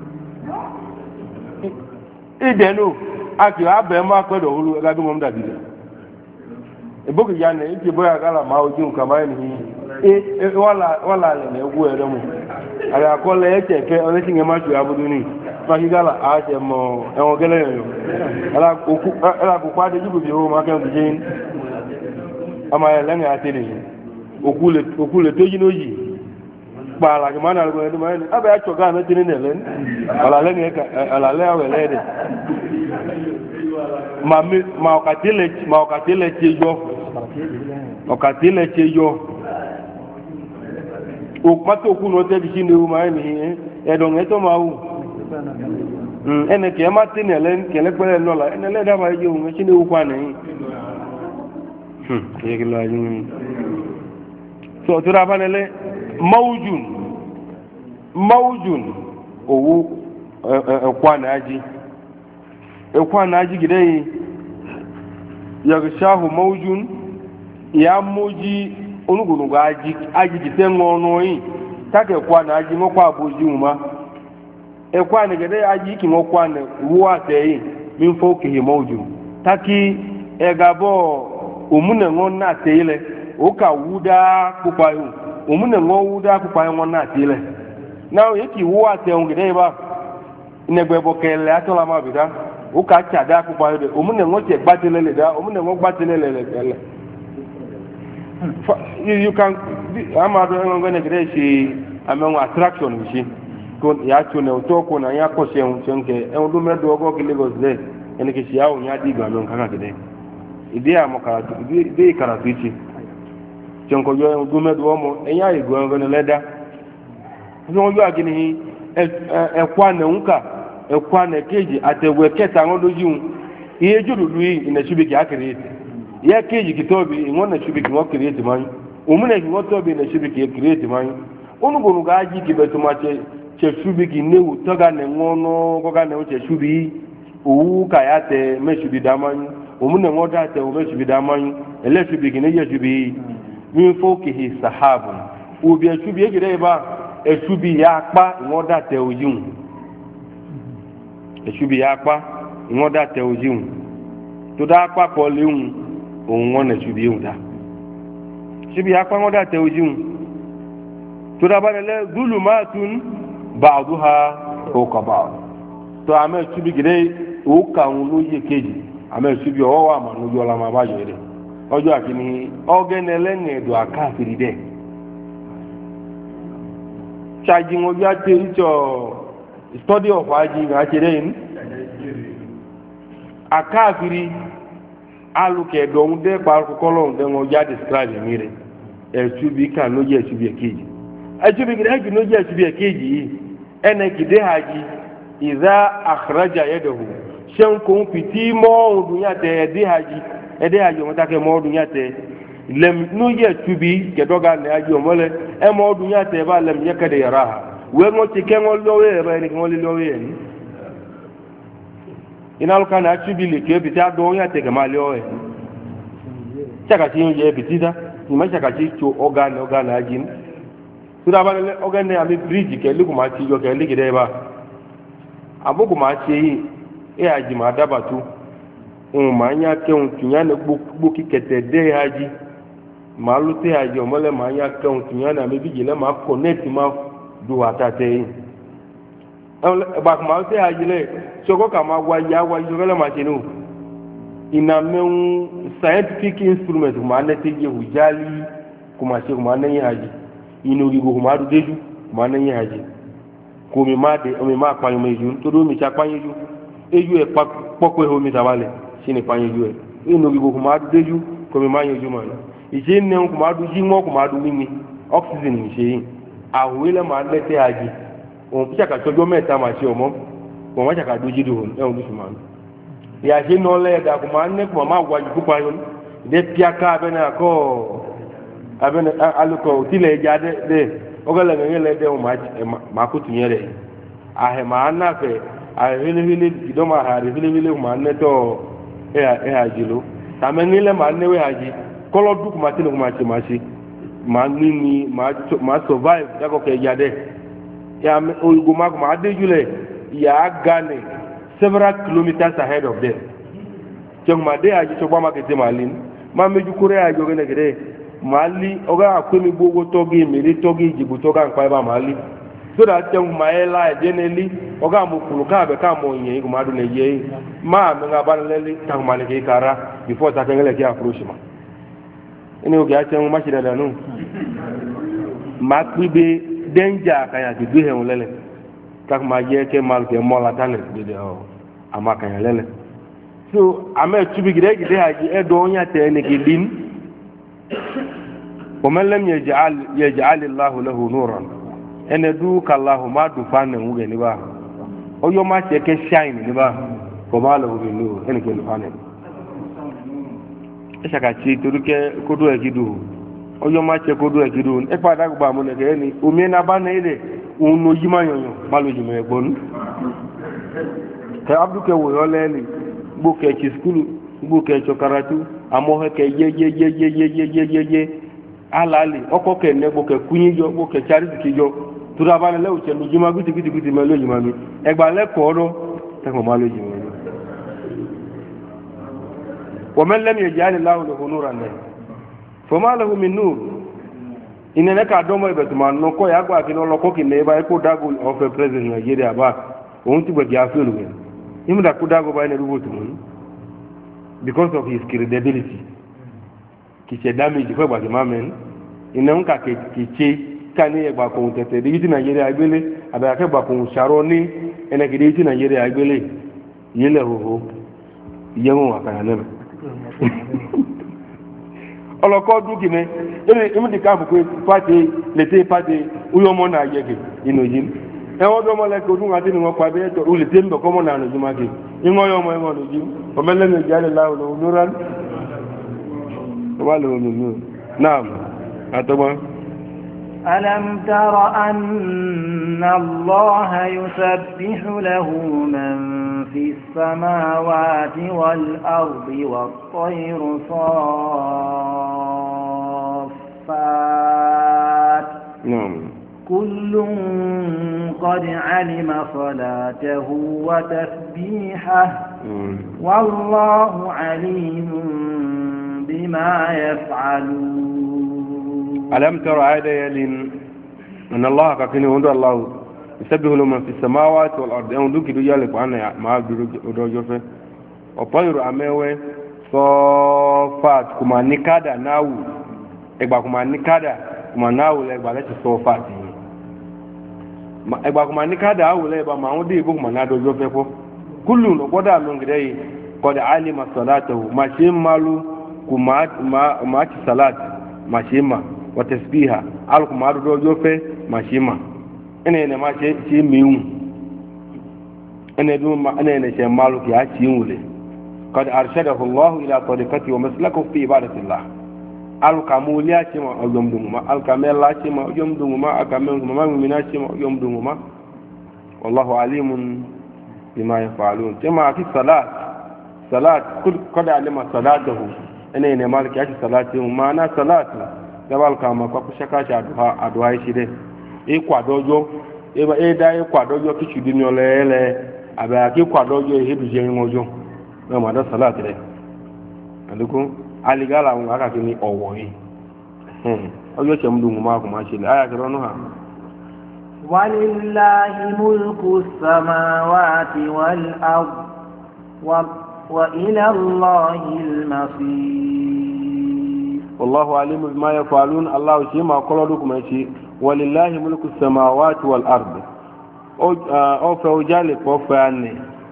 idenu aki abe ma pedo hulu ga bi mo mda bi eboku ya na iti boya gala ma oju nka ma ni wala le egwu ere mu ala ko le ete ke ole tinge ma ju abudu ni ma ki gala a se mo ewon gele yo ala ku kwa de jubu bi o ma ke ndije ama ya lenga atiri okule toji noji kpala ki mana algo edu mani abe acho ga na tini nele ala lenga ka ala le awele de ma okatile chejo o pato ku no te bi sini u ma ni edon eto ma u ene ke ma tini nele ke le pele no la ene le da ba je u sini u kwa ni ye ke la yin so tura banele mawjun owu ekwana aji gidai yagshahu mawjun ya moji onugunu ga aji jite ngono yi take ekwana aji ngokwa aboji uma ekwana gidai aji ki ngokwana wuwa teyi min fawqihi mawjun taki egabo umune ngona teyile oka wuda pupayu umune ngo wuda pupayu ngona teyile now yeki wuwa te ngidai ba inegbebo kele atola ma bida uka chada pupayu de umune ngo te gbatilele da umune ngo gbatilele kele you can amado ngo ne gidai shi amengo attraction shi ko ya chune utoko na ya ko sheun chenke endu medo ogo Lagos de enike shi yawo nya diga non kaka gidai ide amokaratu ide karatu ichi chenko yo gume do mo enya igo ngene leda so yo agini ekwane nka ekwane keji atewe keta ngodoju iye jududu ina shubiki akirete ya keji kitobi ngona shubiki ngo create man umune ngo tobi ina shubiki create man unu bonu ga ji ki betuma che shubi gi newu toga ne ngono ko ga ne che shubi owu ka ya te me shubi damanyu omune ngoda te o me shubi damanyu ele shubi gi ne ye shubi min fokihi sahabun obi shubi e gire ba e shubi ya pa ngoda te ojun e shubi ya pa ngoda te ojun to da pa ko leun ohun won shubi un da shubi ya pa ngoda te ojun to da ba le zulumatun ba'daha fawqa ba'd to ame shubi gire o ka un lo ye keji ame shubi o wa ma no yo la ma ba yo re ojo akini ogenele ni edo akafiri de charge won ya teri to study of aji ga chere yin akafiri aluke do unde pa kokolo unde won ya describe mi re e shubi kan no ye shubi keji e shubi gire ki no ye shubi keji ene kide haji iza akhraja yadahu shan kun fiti mo dunya te de haji mo take mo dunya te lem no ye tubi ke doga ne haji o mole e mo dunya te ba lem yakade yaraha we ngo ti ke ngo lowe ba ni ngo lowe ni inal kana tubi le ke bi ta do nya te ke ma lowe chaka ti ye bi ti da ni ma chaka ti cho oga haji ni sura ba le oga ne ami bridge ke lu ma ti yo ke li gide ba abugu ma ti yi e haji ma dabatu ma anya ke un tinya ne gbogbo kikete de haji ma lu te haji o mole ma anya ke un tinya na me biji le ma connect ma du atate yi ba ma te haji le soko ka ma wa yo le ma tinu ina me un scientific instrument ma ne te je hujali kuma se kuma ne yi haji inu gi go ma du deju ma ne yi haji ko mi ma de o mi ma pa yo me ju to do mi cha pa yo eju e popo ho mi tawale sini pa yo e inu gi go ma du deju ko mi ma yo ju ma ise ne ko ma du ji mo ko ma du mimi oxygen mi se yin awele ma le te aji o bi ka tojo meta ma se omo ko ma ka du ji du e o du ma ya se no le da ko ma ne ko ma wa ju pa yo de pia ka be na ko abene aluko tile ja de ogala ngele de o ma ko tunyere ahe ma na fe ahili idoma hili ma ne to e hajilu tamengile ma ne we haji kolo du kuma tinu kuma chi ma nini ma survive dako ke jade ya oigo ma adejule ya gane several kilometers ahead of them chong ma de haji to ba ma kete malin ma meju kure haji ogene gede mali oga akwemi gbogbo togi meri togi jibu toga npa ba mali so that chong ma ela edeneli oga mo kulu ka be ka mo yin ko ma du ne ye ma me nga ban leli tang mali ke kara before ta kengele ki approach ma ini o ga chong ma shida danu ma pibe danger kan ya du he lele tak ma ye ke mal ke mo la tan de o ama kan ya lele so ame tubi gide haji e do nya te ne ki din ومن لم يجعل الله له نورا ene du kallahu ma du fanne wuge ni ba o yo ma che ke shine ni ba ko ma lo bi nu ene ke fanne e saka chi to ke ko do e gidu o yo ma che ko do e gidu e pa da gba mo ne ke ni o me na ba na ile un no yima yoyo ma lo yima e gbonu ke abdu ke wo yo le ni bu ke chi skulu bu ke cho karatu amo he ke ye alali oko ke ne bo ke kunyi jo bo ke charity ki jo tura ba le o che lu jima guti me lo jima mi e gba le ko do te ko ma lo jima mi wa man lam yaj'al Allahu lahu nuran fa ma lahu min nur inene ka do mo e betuma no ko ya gba ki no lo ko ki ne ba ko dago of president Nigeria ba on ti gbe ya fe lu we imu da ko dago ba ne rubutu mun because of his credibility ki se damage fo gba ki mamen ina nka ki che kani e gba ko tete di ti Nigeria agbele aba ke gba ko sharo ni ene ki di ti Nigeria agbele yele ho yewon akara na oloko du kine emi di kampu ko party lete party uyo mo na yege ino yin e o do mo le ko dun ati ni mo pa be to o le te mbo ko mo na no juma ke ingo yo mo ngo no jim o mele me jale lawo no nuran walo no naam atoma ألم تر أن الله يسبح له من في السماوات والأرض والطير صافات نعم كل قد علم صلاته وتسبيحه والله عليم بما يفعلون ألم تر عادة أن الله كفيني وند الله يسبح له من في السماوات والأرض أن دوكي دو يالك وانا ما دوجوفه وطير أموي صافات كما نكادا ناو إكبا كما نكادا كما ناو لإكبا لكي صافات إكبا كما نكادا أو لإكبا ما هو دي بوك ما نادوجوفه كل نقودا من غيري قد علم صلاته ما شيم مالو كما صلاة ما شيما وتسبيها alku ma do jofe mashima ene ma che miun ene du ma ene che malu ki achi wule qad arshadahu Allah ila tariqati wa maslaku fi ibadati Allah alka mulia che ma ojom dunguma alka mela che ma ojom dunguma akamen ma mina che ma ojom dunguma wallahu alimun bima yafalun kama fi salat qad alima salatahu ene malki achi salati ma na salatu dabal kama kwa kushaka cha adwa shi de e kwadojo e da e kwadojo kichu di nyolele aba ki kwadojo e hedu je ngojo na ma da salat de aluko aligala un aka kini owo yi ojo che mdu nguma ko ma shi le aya kiro no ha walillahi mulku samawati wal ard wa ila allahi al-masir والله عليم بما يفعلون الله شيء ما قالوا شيء ولله ملك السماوات والارض او فوجالك وفاني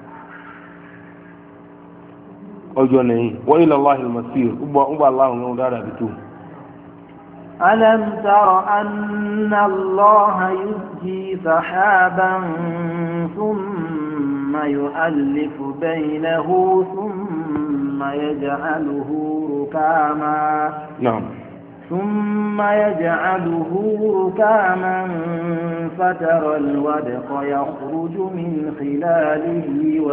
اوجوني والى الله المصير وبا الله نودارا بتو ألم تر أن الله يزجي سحابا ثم يؤلف بينه ثم يجعله ركاما نعم ثم يجعله ركاما فترى الودق يخرج من خلاله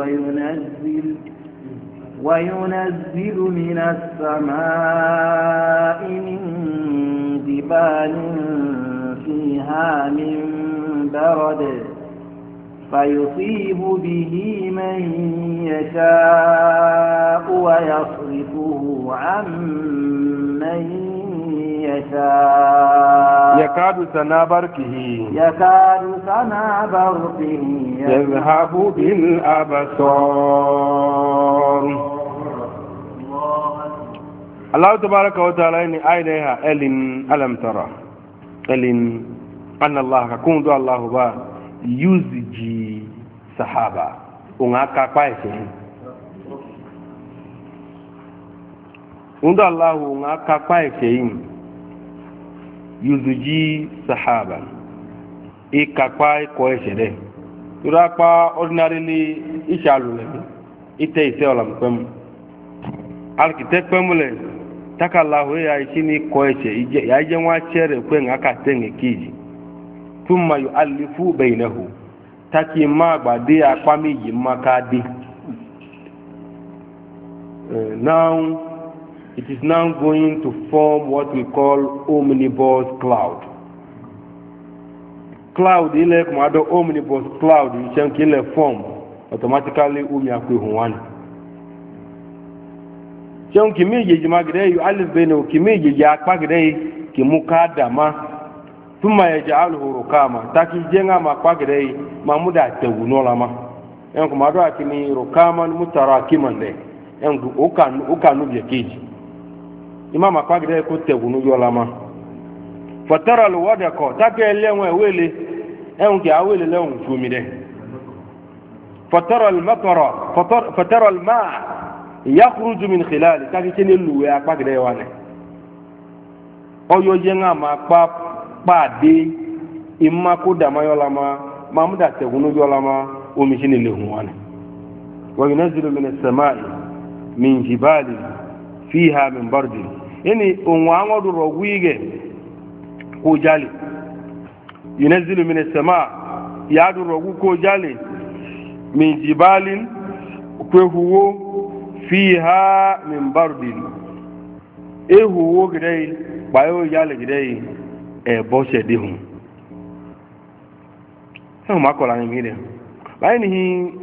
وينزل من السماء من جبال فيها من برد فيصيب به من يشاء ويصرفه عن من يشاء يكاد سنا برقه يذهب بالأبصار الله تبارك وتعالى إن أيديها ألم ترى أن الله كون دو الله با يزجي سحابا ونعكا كويسين unda Allah ngaka kwaekein yuzuji sahaba ikakwa koesede turapa ordinarily ishalule ite ise olam kwem architect kwemule taka Allah ya ishini koese ya ije nwa chere kwen aka tenge kiji thumma yu'allifu bainahu taki ma gbade apamiji makadi now it is now going to form what we call omnibus cloud. Cloud ile kumado omnibus cloud ile form automatically akwe huwani. Chenki miji jimagire yu alif bene kimiji ya akpagire kimukadama thumma yaj'aluhu rukama taki jenga makpagire mamuda tewunola ma. Kumado akini rukama mutarakiman de. Ukanu byekeji. Imam akpagide ko tegunu yolama fatara alwadako take lewe wele enki awele lewe fumide fatara almatara fatara alma yakhruju min khilali take chene luwe akpagide wane oyo jenga ma pade imma ko dama yolama mamuda tegunu yolama o mi chene lehu wane wa yunzilu min as-samai min jibali fiha min bardin ini onwa ngodu rogwige kujali yunazzilu min as-sama yadu rogu ko jale min jibalin kwehuwo fiha min bardin ehuwo gidai bayo jale gidai bo shedihun sai ma kola ni mire bayani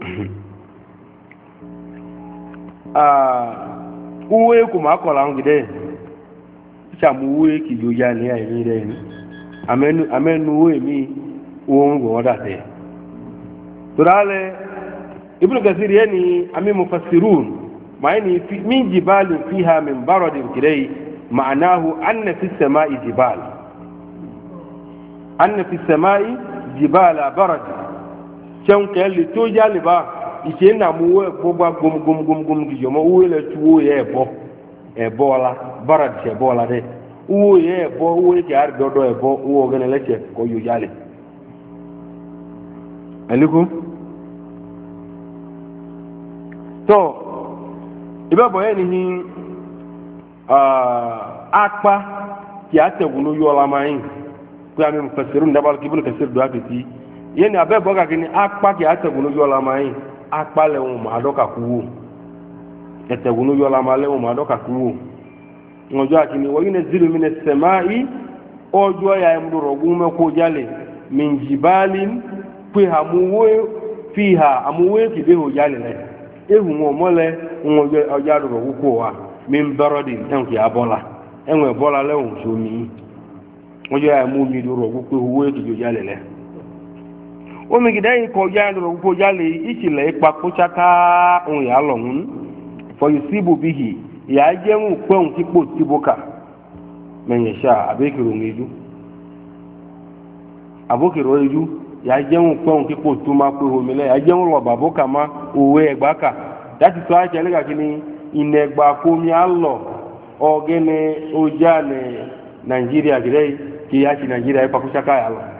uwe kuma kola ngide chamu uwe ki yo jale ai mire ni amenu uwe mi won go date turale ibn kathir yani ami mufassirun maani min jibal fiha min barad kirai ma'anahu anna fi as-sama'i jibal anna fi as-sama'i jibala barad chan kelli to jaliba ise na mu we gbogba gum di yomo uwe le tuwo ye ebola barad se ebola de uwe ye uwe ki ar dodo uwo gane leche ko yu jale alikum so ibe boye ni akpa ki ategun yo la mayin ko ami mufassirun dabal kibul kasir do apeti yeni abe boga kini akpa ki ategun yo la mayin akpa le won ma doka kuwo ategun yo la ma le won ma doka kuwo ngojo akini wa yunzilu min as-sama'i ojo ya mduro gume ko jale min jibalin fi hamuwe fiha amuwe ki beho jale le ehu mo mole ngojo ojado ro ko wa min baradin enki abola enwe bola le won so mi ojo ya mu mi duro ko huwe ki jale le o mi gidai ko jado ro ko jale ichile ipa ko chaka on ya lohun for yusibu bihi ya jẹun pẹ́hùn tí pò tí bókà mẹ́yìn ṣá àbókèrò ijú ya jẹun pẹ́hùn tí pò tó máa pé homilẹ̀ ya jẹun lọ bàbókà má òwe ẹgbà kà láti sọ àṣẹ lẹ́gà kí ni ìnẹ̀gbà kómi á lọ ọ̀gẹ́ni ojá ní nàìjíríà gẹ́rẹ́ kí á ti nàìjíríà ipa kúṣáká yà lọ.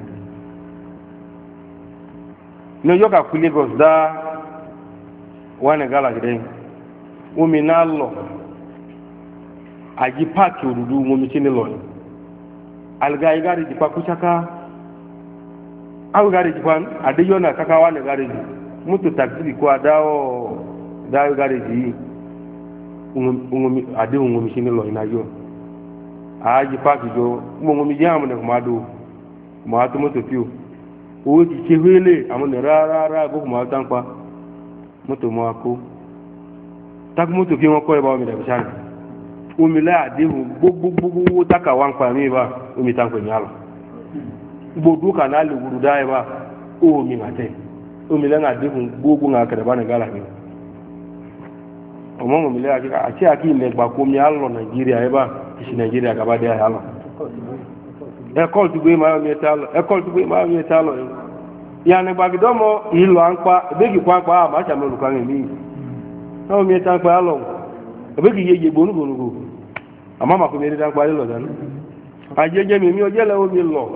ní ọjọ́ kà kú Lagos dá wà ní gálà gẹ́rẹ́ omi náà lọ àjí páàkì òdúdú omi tí ní lọ ní alga igari jipa kúṣáká awigari jipa àdéyọ́nà káká wà ní gárèjì mọ́tò tàbí kó adáwọ̀ dáwọ̀ gárèjì yìí àdéhùn omi tí ní lọ ìnáyọ́ àájí páàkì jọ gbogbo omi jẹ́ àmúnẹ̀ kùmá tó mọ́tò fíò owó ti ṣe wélé àmúnẹ̀ rárá gbogbo tán pa mọ́tò mọ́ akó takumoto fi wọn kọ ẹba omi dàbí sáà omi láyà àdéhùn gbogbogbò taka wà ń pa mí bá omi tá ń pè ní àlọ gbogbo kànáà lè wúru dá ẹba omi mà tẹ omi lẹ́nu àdéhùn gbogbo ń akẹrẹ bá ní gálà mi ọmọ omi lẹ́yà kíkà àti àkí ilẹ̀ gbà kó omi àlọ nàìjíríà ẹba ìṣì nàìjíríà kaba dé àlọ ẹkọl tó gbé máa omi ẹta lọ ìyànà gbàgídọ́mọ ìlọ àǹpa ìbéèkì kó àǹpa àmàṣàmì olùkọ́ náà mi ta pa lọ ẹbí kì í yẹ gbónúgbónúgbò àmọ́ màkò mi rí ta pa lọ dáná àjẹjẹ mi ọjọ́ lẹ́wọ́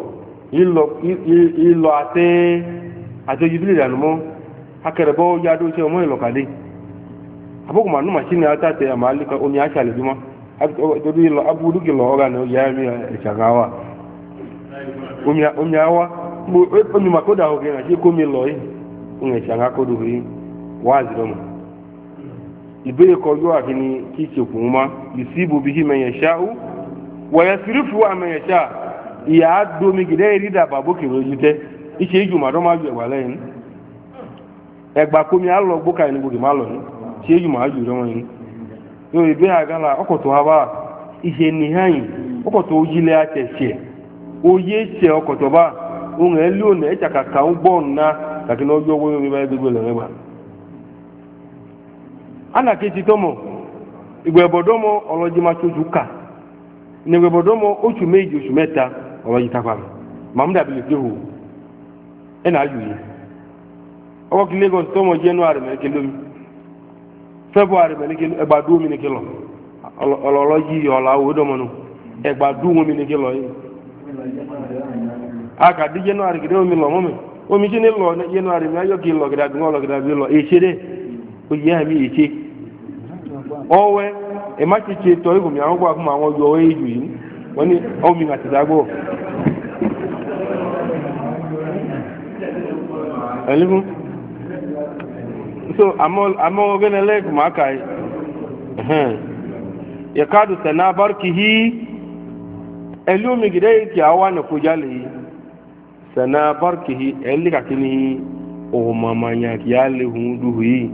mi ìlọ àtẹ́jú bílẹ̀ ìdànù mọ́ akẹrẹbọ́ yádó iṣẹ́ ọmọ ìlọ̀kadé àbúkù màánù màṣínì àtàtẹ àmàlíkà omi àṣàlẹ̀ bímọ́ torí ìlọ abúrúkì lọ ọ̀gá náà yá mi ìṣàgá wa omi àwa omi màkódà òkè náà ṣe kó mi lọ yìí ń ìṣàgá kódò yìí wáàzì lọ́mọ ìbéèrè kọjú àkíní kí ìṣèkùn ma yusibu bihi man yasha'u wa yasrifu an man yasha' ìyá domi gidẹ́ ìrídà bàbó kèrè ojú tẹ́ ìṣe ìjùmọ̀ àdọ́ máa ju ẹ̀gbà lẹ́yìn ẹ̀gbà kómi àlọ́ gbókà ẹni gbòkè má lọ ní ṣe ìjùmọ̀ àjù rẹ̀ wọ́n yìí yóò ìbéèrè àgálà ọkọ̀ tó wá bá ìṣe nìhányìn ọkọ̀ tó jílẹ̀ àtẹ̀ṣẹ̀ oyé ṣẹ ọkọ̀ tó bá ohun ẹ̀ lónà ẹ̀ ṣàkàkà ń gbọ́ ọ̀nà kàkínà ọjọ́ owó omi báyìí gbégbé lẹ́rẹ́gbà ana kechi tomo igwebodomo oloji ma choju ka ni igwebodomo oṣù méjì oṣù mẹ́ta oloji tapa mamda bi le hu ena yuyi owo ki Lagos tomo January me kelo February me kelo egbadu mi ni kelo oloji yola odomo nu egbadu mi ni kelo yi aka di January gide mi lo mo mi omi ji ni lo January mi ayo ki lo gida bi lo e sere oye àmì ìṣe ọwẹ́ ẹ̀máṣíṣe tọ́ ìgbòmí àwọn gbà fún àwọn ọjọ́ ọwẹ́ ìjù yìí wọ́n ní ọmọ àti ìdágbò elimu so amo gene le kuma kai yakadu sana barkihi elumi gidai ki awana kujali sana barkihi elika kini o mamanya kiyale hundu hi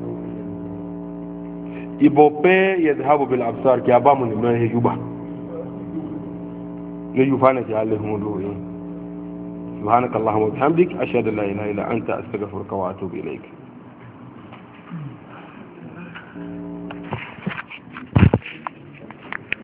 ibope yadhhabu bil absar ki abamu ni mahe juba ne yufana kiyale hundu hi subhanakallahumma wa bihamdik ashhadu an la ilaha illa anta astaghfiruka wa atubu ilayk